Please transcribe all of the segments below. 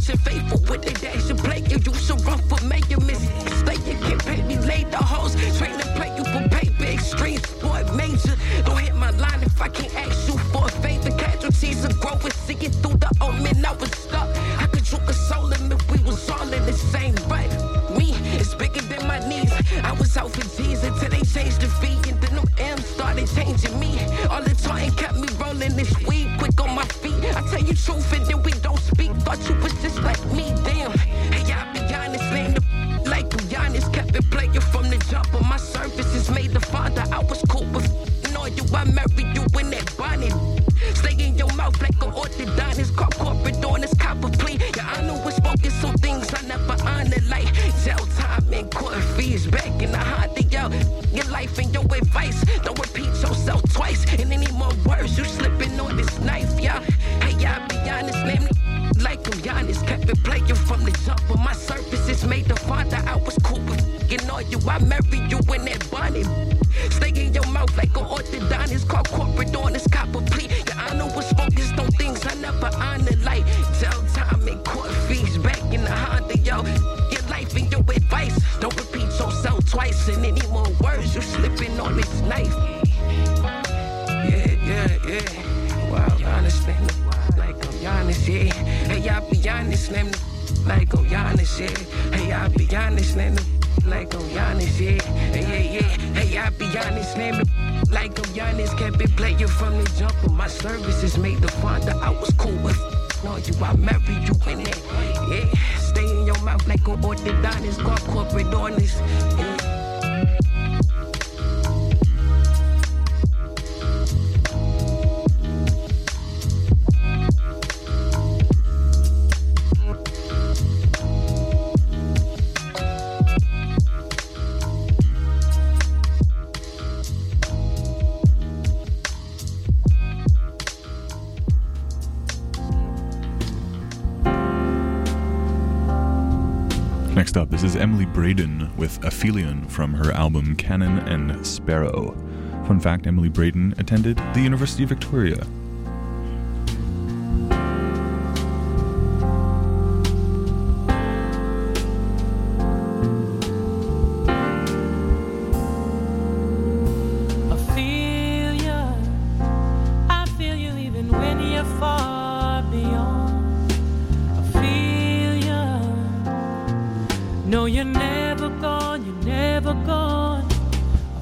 attention, faithful with the dash and play. You should run for mayor, mistake. You can't pay me later, hoes. Train to play you for paper, extreme sport major. Don't hit my line if I can't ask you for a favor. Casualties are growing, see it through the omen. I was stuck. I could drink a soul if we was all in the same but me, it's bigger than my knees. I was out for G's until they changed the fee, and then them M's started changing me. All the talking kept me rolling this weed quick on my feet. I tell you truth and then we don't speak. Thought you was just like me, damn. Hey, I'll be honest, name the like Giannis. Kept it playing from the jump, but my services made the father. I was cool with know you, I married you in that bonnet. Stay in your mouth like an orthodontist. Caught corporate on this copper plea. Yeah, I know we're spoken some things I never honor, like jail time and court fees. Back in the hot to yo, your life and your advice. Don't repeat yourself twice. And any more words, you slipping on this knife, yeah. Hey, I'll be honest, name like I'm Giannis. Kept it playing from the jump, but my services made the father. I was cool with all you, I married you in that bonnet. Stay in your mouth like an orthodontist. Caught corporate on this copper plea. Yeah, I know what's focused on things I never honor, like jail time and court fees. Back in the Honda, yo. Your life and your advice. Don't repeat yourself twice. And any more words, you slipping on this knife. Yeah. Wow, Giannis, name like I'm Giannis, yeah. Hey, I'll be honest, name like I'm Giannis, yeah. Hey, I'll be honest, name like I'm Giannis, yeah. Hey, I'll be honest, name like I'm Giannis. Kept it playing from the jump, but my services made the father. I was cool with know you, I married you in it. Yeah, stay in your mouth like an orthodontist. Got corporate on this. Yeah. Next up, this is Emily Braden with Aphelion from her album Cannon and Sparrow. Fun fact, Emily Braden attended the University of Victoria. No, you're never gone, you're never gone. I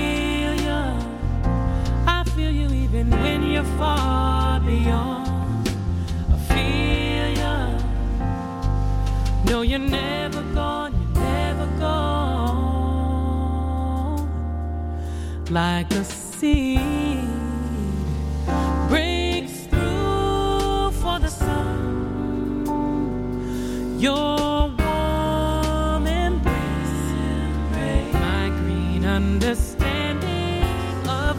feel you even when you're far beyond. I feel ya. No, you're never gone, you're never gone. Like a seed breaks through for the sun. You're understanding of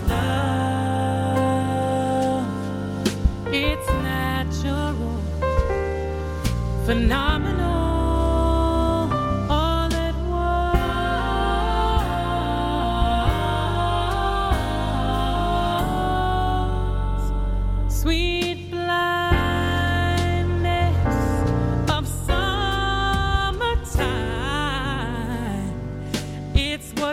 love. It's natural, phenomenal, all at once. Sweet blindness of summertime. It's what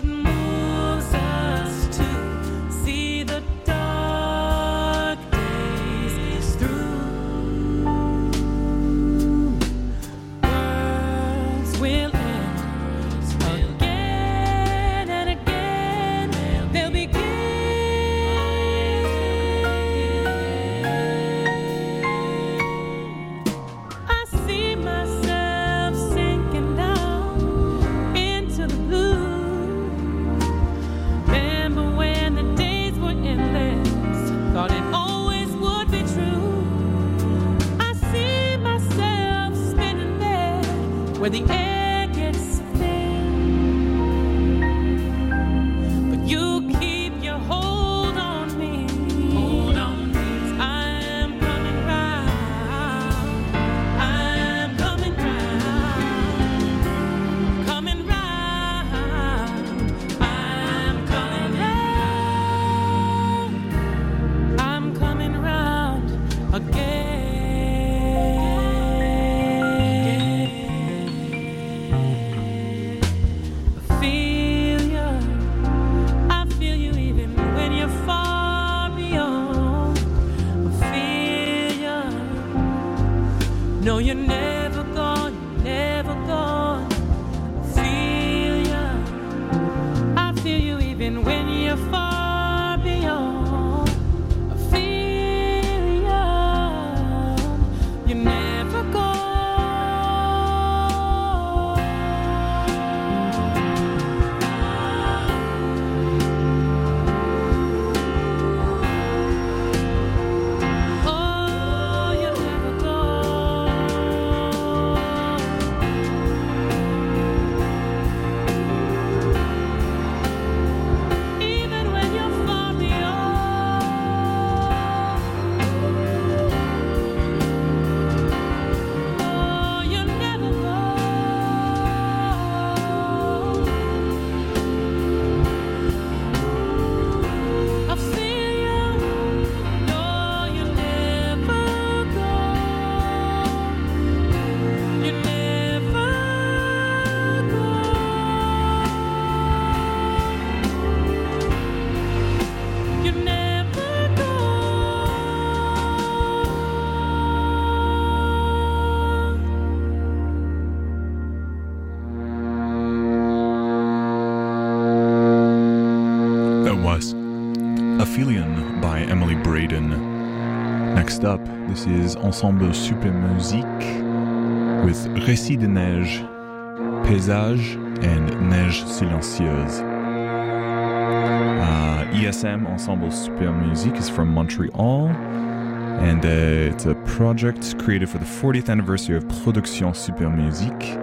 where the air gets thin, but you keep your hold on me. Hold on me. I'm coming round. I'm coming round. Coming round. I'm coming round. I'm coming round again. you're never gone, you're never gone. I feel you even when you're far beyond. I feel you're never gone. Aphelion by Emily Braden. Next up, this is Ensemble Super Musique with Récit de Neige, Paysage, and Neige Silencieuse. ESM Ensemble Super Musique is from Montreal, and it's a project created for the 40th anniversary of Production Super Musique.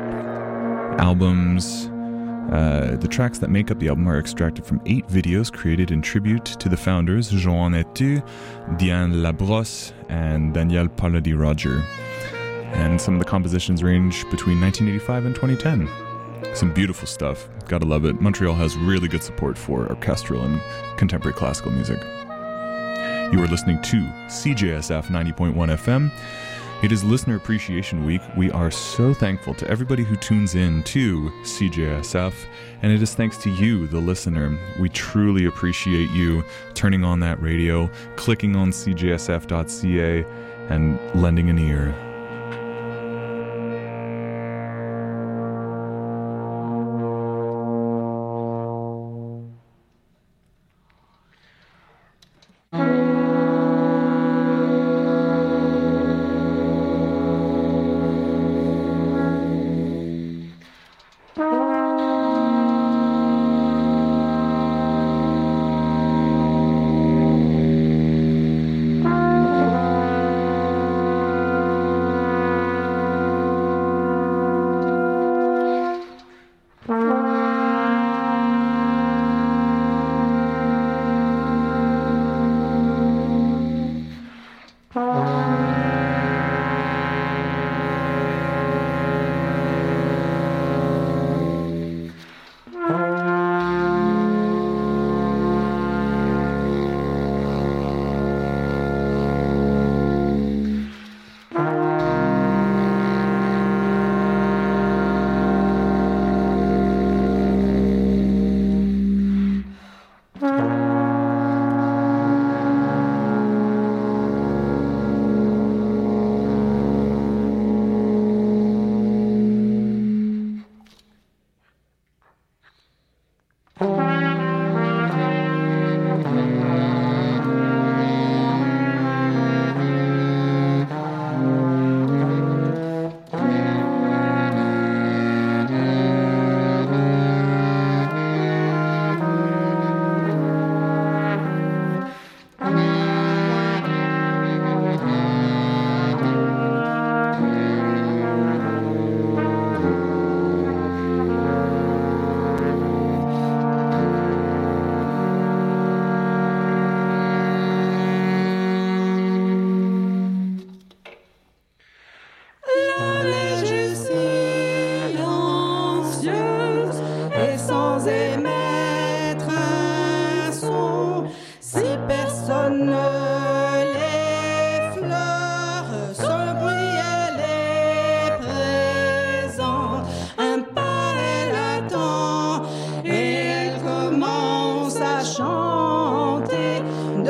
Albums. The tracks that make up the album are extracted from 8 videos created in tribute to the founders Joan Etu, Diane Labrosse, and Daniel Paladis-Roger. And some of the compositions range between 1985 and 2010. Some beautiful stuff. Gotta love it. Montreal has really good support for orchestral and contemporary classical music. You are listening to CJSF 90.1 FM. It is Listener Appreciation Week. We are so thankful to everybody who tunes in to CJSF, and it is thanks to you, the listener. We truly appreciate you turning on that radio, clicking on cjsf.ca, and lending an ear.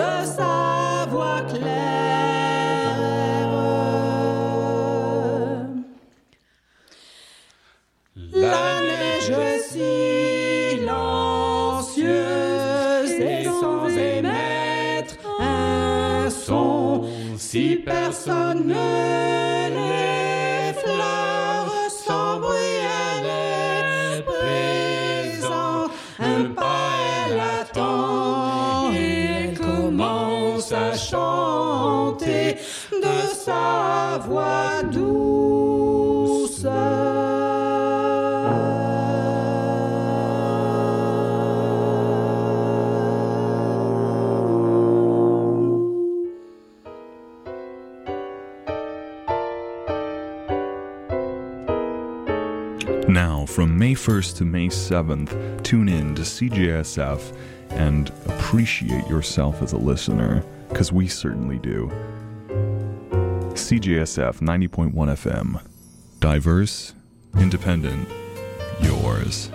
sa voix claire. Si personne ne l'effleure, sans bruit elle est présente. Un pas elle attend et elle commence à chanter de sa voix douce. Now, from May 1st to May 7th, tune in to CJSF and appreciate yourself as a listener, because we certainly do. CJSF 90.1 FM. Diverse, independent, yours.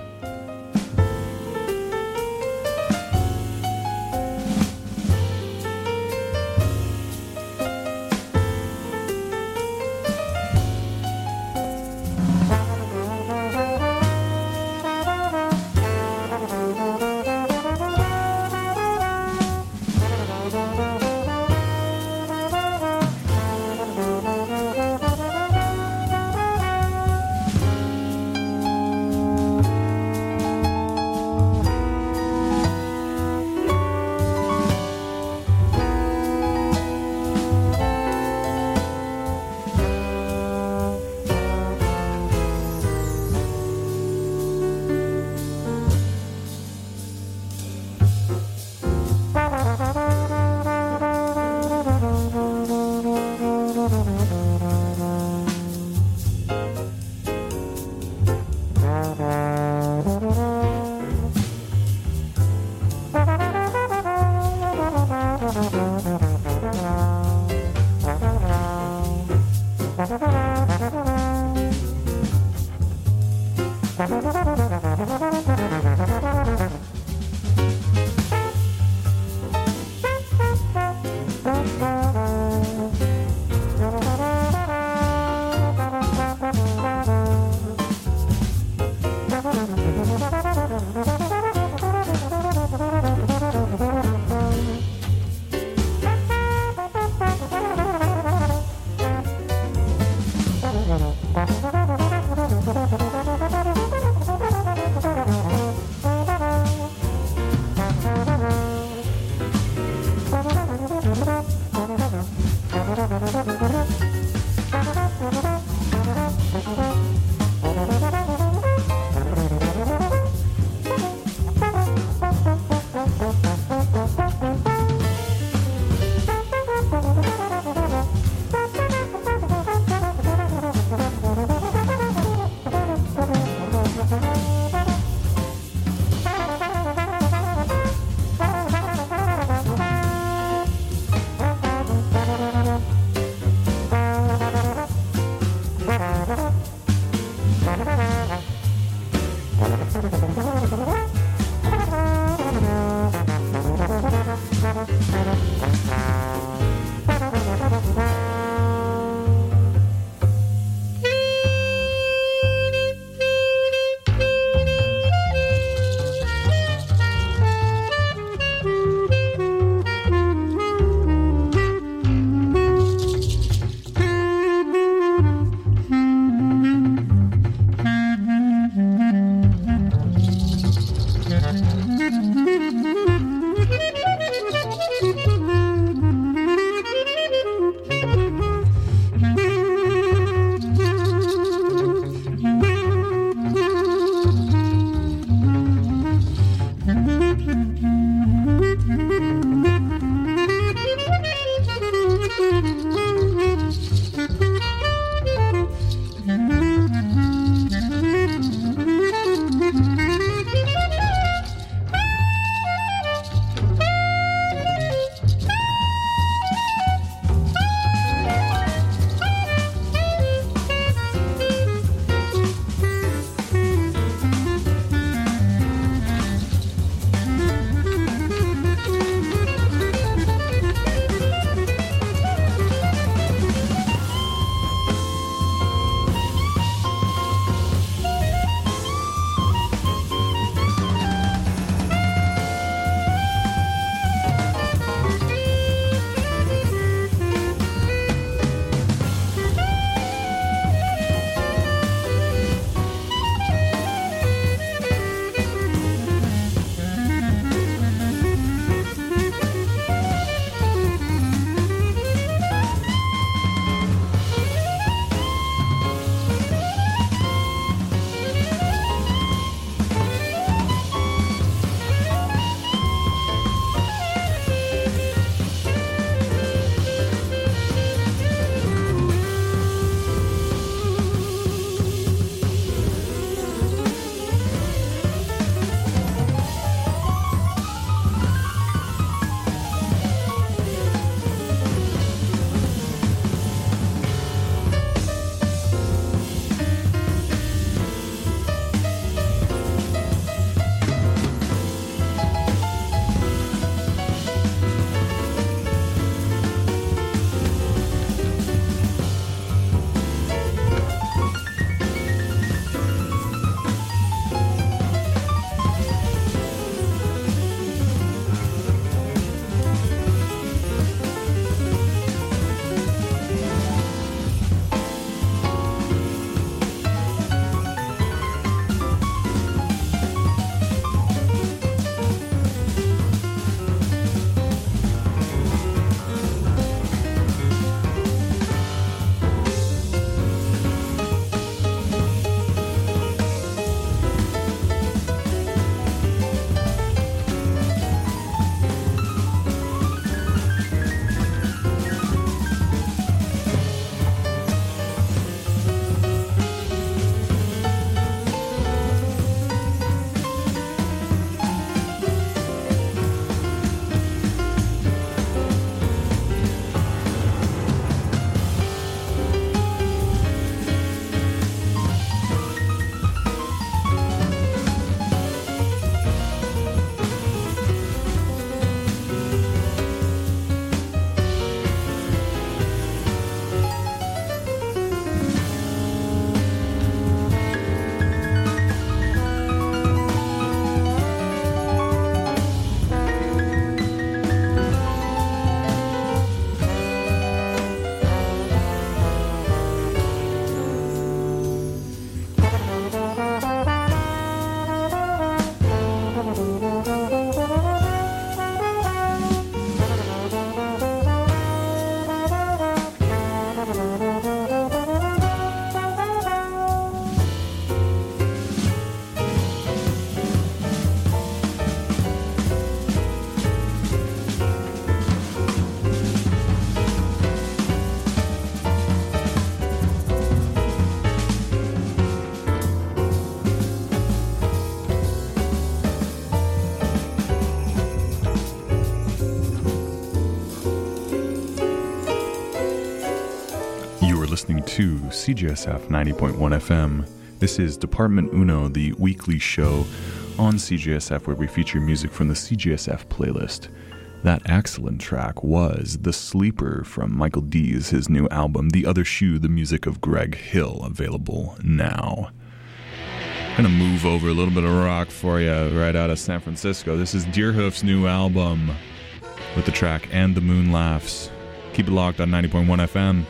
listening to CJSF 90.1 FM. This is Department Uno, the weekly show on CJSF where we feature music from the CJSF playlist. That excellent track was The Sleeper from Michael D's, his new album, The Other Shoe, the music of Greg Hill, available now. I'm going to move over a little bit of rock for you right out of San Francisco. This is Deerhoof's new album with the track And the Moon Laughs. Keep it locked on 90.1 FM.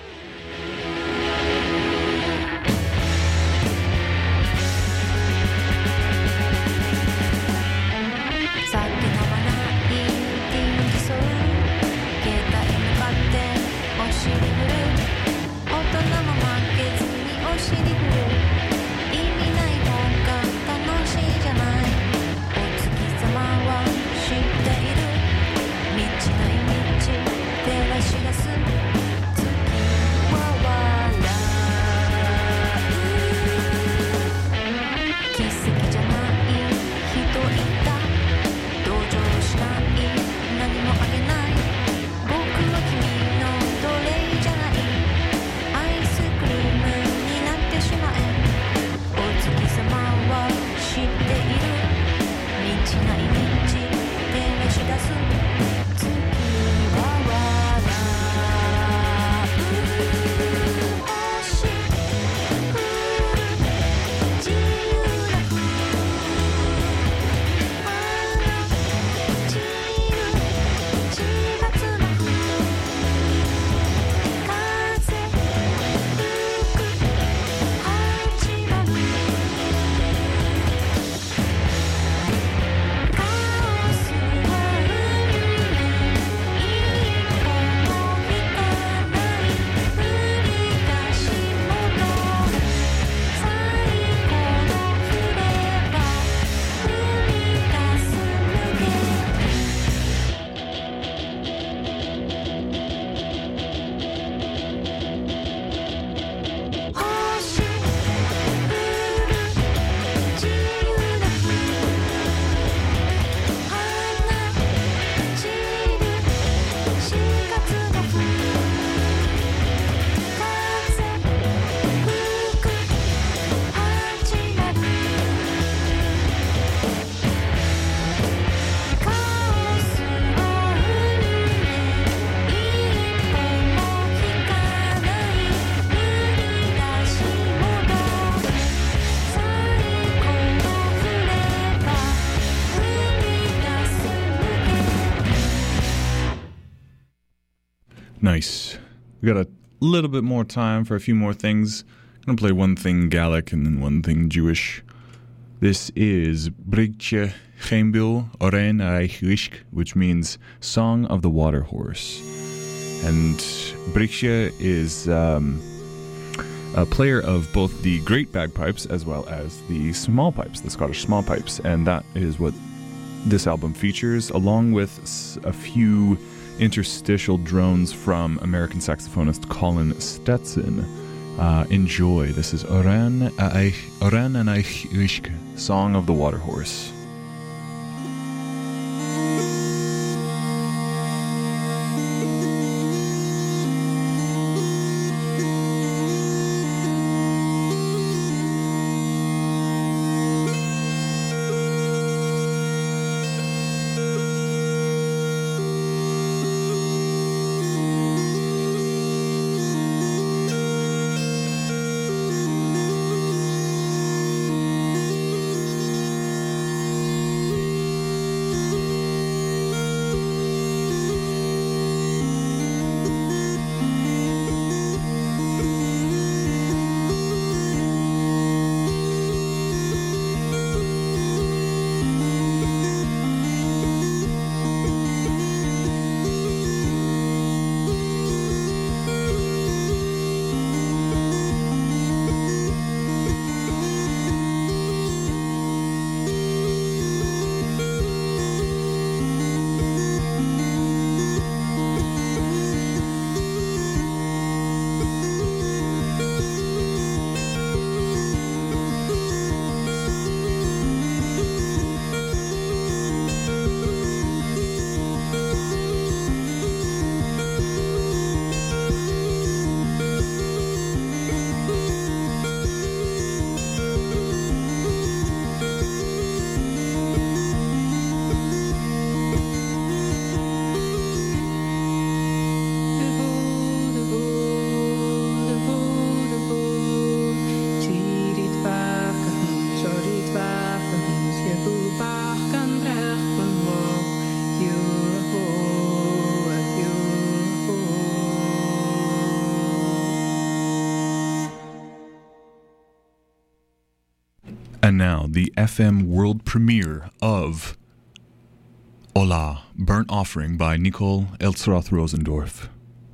Nice. We got a little bit more time for a few more things. I'm going to play one thing Gaelic and then one thing Jewish. This is Brigtje Chaimbil Oren Aichishk, which means Song of the Water Horse. And Brigtje is a player of both the great bagpipes as well as the small pipes, the Scottish small pipes. And that is what this album features, along with a few interstitial drones from American saxophonist Colin Stetson. Enjoy. This is Oren and Aichishk, Song of the Water Horse. And now, the FM world premiere of Hola, Burnt Offering by Nicole Eltzroth-Rosendorf.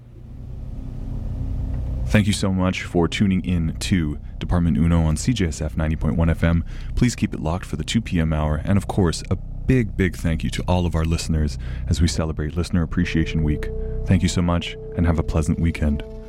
Thank you so much for tuning in to Department Uno on CJSF 90.1 FM. Please keep it locked for the 2 p.m. hour. And of course, a big, big thank you to all of our listeners as we celebrate Listener Appreciation Week. Thank you so much and have a pleasant weekend.